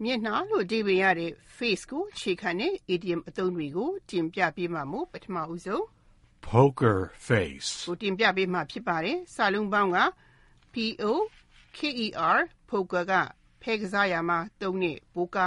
မျက်နှာလို့အဓိပ္ပာယ်ရတဲ့ face ကိုအခြေခံတဲ့ idiom အသုံးတွေကိုတင်ပြပေးမှာမို့ပထမဦးဆုံး Poker face. ကိုတင်ပြပေးမှာဖြစ်ပါတယ်။စာလုံးပေါင်းက P-O-K-E-R poker ကဖဲကစားရာမှာသုံးတဲ့ပိုကာ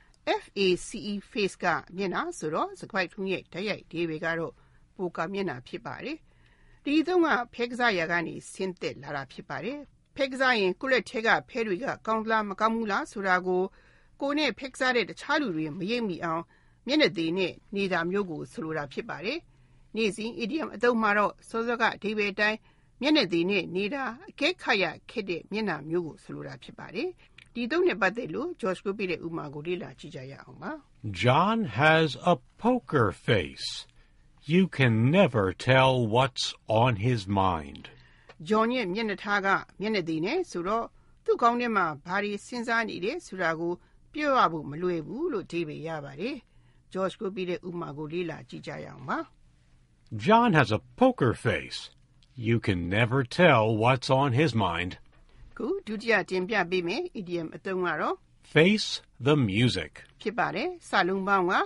F-A-C-E face ကမျက်နှာဆိုတော့စကားထုံးရဲ့ဓာတ်ရိုက်အဓိပ္ပာယ်ကတော့ပိုကာမျက်နှာဖြစ်ပါတယ်။ဒီသုံးကဖဲကစားရာကနေဆင်းသက်လာတာဖြစ်ပါတယ်။ဖဲကစားရင်ကိုယ့်လက်ထဲကဖဲတွေကကောင်းလားမကောင်းဘူးလားဆိုတာကိုကိုယ်နဲ့ဖဲကစားတဲ့တခြားလူတွေမရိပ်မိအောင်မျက်နှာသေးနဲ့နေတာမျိုးကိုဆိုလိုတာဖြစ်ပါတယ်။နေ့စဉ် idiom အသုံးမှာတော့စောစောကအဓိပ္ပာယ်တိုင်းမျက်နှာသေးနဲ့နေတာအကဲခတ်ရခက်တဲ့မျက်နှာမျိုးကိုဆိုလိုတာဖြစ်ပါတယ်။ဒီသုံးနဲ့ပတ်သက်လို့ George ကိုပြတဲ့ဥပမာကိုလေ့လာကြည့်ကြရအောင်ပါ။ John has a poker face. You can never tell what's on his mind. John ရဲ့မျက်နှာထားကမျက်နှာသေးနဲ့ဆိုတော့သူ့ကောင်းထဲမှာဘာတွေစဉ်းစားနေတယ်ဆိုတာကိုပြောရဖို့မလွယ်ဘူးလို့အဓိပ္ပာယ်ရပါတယ်။ George ကိုပြတဲ့ဥပမာကိုလေ့လာကြည့်ကြရအောင်ပါ။ John has a poker face. You can never tell what's on his mind. ခုဒုတိယတင်ပြပေးမယ် idiom အသုံးကတော့ Face the music. ဖြစ်ပါတယ်။စာလုံးပေါင်းက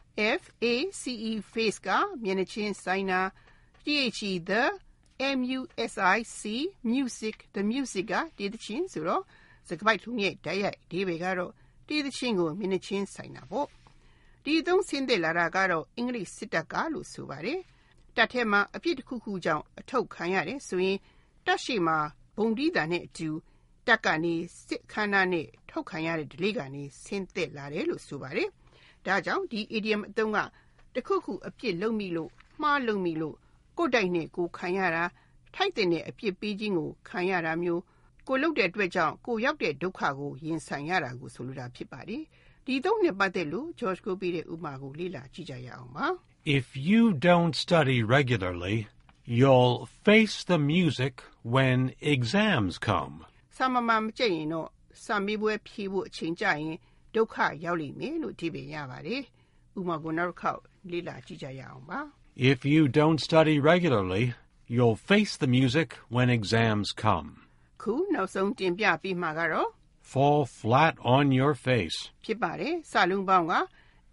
F-A-C-E face ကမျက်နှာချင်းဆိုင်တာ T-H-E the M-U-S-I-C music the music ကတေးသချင်းဆိုတော့စကားပိုက်ထုံးရဲ့ဓာတ်ရိုက်အဓိပ္ပာယ်ကတော့တေးသချင်းကိုမျက်နှာချင်းဆိုင်တာပေါ့။ဒီသုံးဆင်းသက်လာတာကတော့အင်္ဂလိပ်စစ်တပ်ကလို့ဆိုပါတယ်။တပ်ထဲမှာအပြစ်တစ်ခုခုကြောင့်အထုတ်ခံရတယ်ဆိုရင်တပ်ရှိမှာဘုံဒီတာနဲ့အတူတပ်ကနေစစ်ခန္ဓာနဲ့ထုတ်ခံရတဲ့ဓလေ့ကနေဆင်းသက်လာတယ်လို့ဆိုပါတယ်။ဒါကြောင့်ဒီ idiom အသုံးကတစ်ခုခုအပြစ်လုပ်မိလို့မှားလုပ်မိလို့ကိုယ်တိုင်နဲ့ကိုခံရတာထိုက်တဲ့အပြစ်ပေးခြင်းကိုခံရတာမျိုးကိုလုပ်တဲ့အတွက်ကြောင့်ကိုရောက်တဲ့ဒုက္ခကိုရင်ဆိုင်ရတာကိုဆိုလိုတာဖြစ်ပါတယ်။ဒီသုံးနဲ့ပတ်သက်လို့ George ကိုပြတဲ့ဥပမာကိုလေ့လာကြည့်ကြရအောင်ပါ။ If you don't study regularly, you'll face the music when exams come. စာမမကြည့်ရင်တော့စာမေးပွဲဖြေဖို့အချိန်ကျရင်ဒုက္ခရောက်လိမ့်မယ်လို့အဓိပ္ပာယ်ရပါတယ်။ဥပမာကိုနောက်တစ်ခေါက်လေ့လာကြည့်ကြရအောင်ပါ။ If you don't study regularly, you'll face the music when exams come. ခုနောက်ဆုံးတင်ပြပေးမှာကတော့ Fall flat on your face. ဖြစ်ပါတယ်။စာလုံးပေါင်းက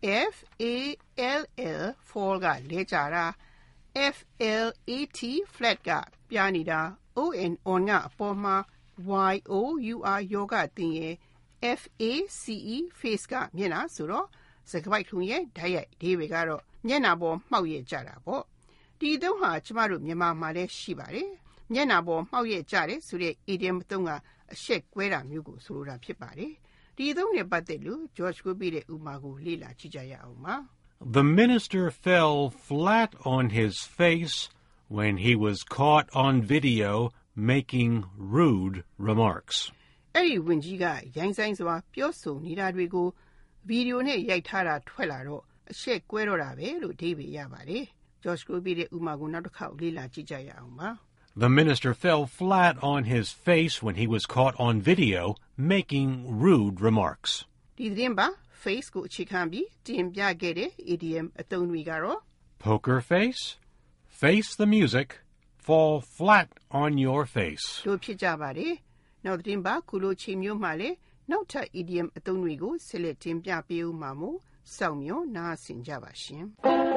F-A-L-L fall ကလဲကျတာ F-L-A-T flat ကပြားနေတာ O-N on ကအပေါ်မှာ Y-O-U-R ယောဂတင်ရဲ့ F-A-C-E face ကမျက်နှာဆိုတော့စကားပိုက်ထုံရဲ့ဓာတ်ရိုက်အဓိပ္ပာယ်ကတော့မျက်နှာပေါ်မှောက်ရဲ့ကြတာပေါ့ဒီသုံးဟာကျမတို့မြန်မာမှာလည်းရှိပါတယ်မျက်နှာပေါ်မှောက်ရဲ့ကြတယ်ဆိုတဲ့ idiom သုံးကအရှက်ကွဲတာမျိုးကိုဆိုလိုတာဖြစ်ပါတယ်ဒီသုံးနဲ့ပတ်သက်လို့ George ကိုပြတဲ့ဥပမာကိုလေ့လာကြည့်ကြရအောင်ပါ The minister fell flat on his face when he was caught on video making rude remarks. အဲ့ဒီဝင်ကြီးကရိုင်းဆိုင်စွာပြောဆိုနေတာတွေကိုဗီဒီယိုနဲ့ရိုက်ထားတာထွက်လာတော့အရှက်ကွဲတော့တာပဲလို့အဓိပ္ပာယ်ရပါတယ် George ကိုပြတဲ့ဥပမာကိုနောက်တစ်ခေါက်လေ့လာကြည့်ကြရအောင်ပါ The minister fell flat on his face when he was caught on video making rude remarks. ဒီသတင်းပါ face ကိုအခြေခံပြီးတင်ပြခဲ့တဲ့ idiom အသုံးတွေကတော့ Poker face, face the music, fall flat on your face. တို့ဖြစ်ကြပါတယ်နောက်သတင်းပါခုလိုချိန်မျိုးမှာလေနောက်ထပ် idiom အသုံးတွေကိုဆက်လက်တင်ပြပေးဦးမှာမို့စောင့်မျှော်နားဆင်ကြပါရှင်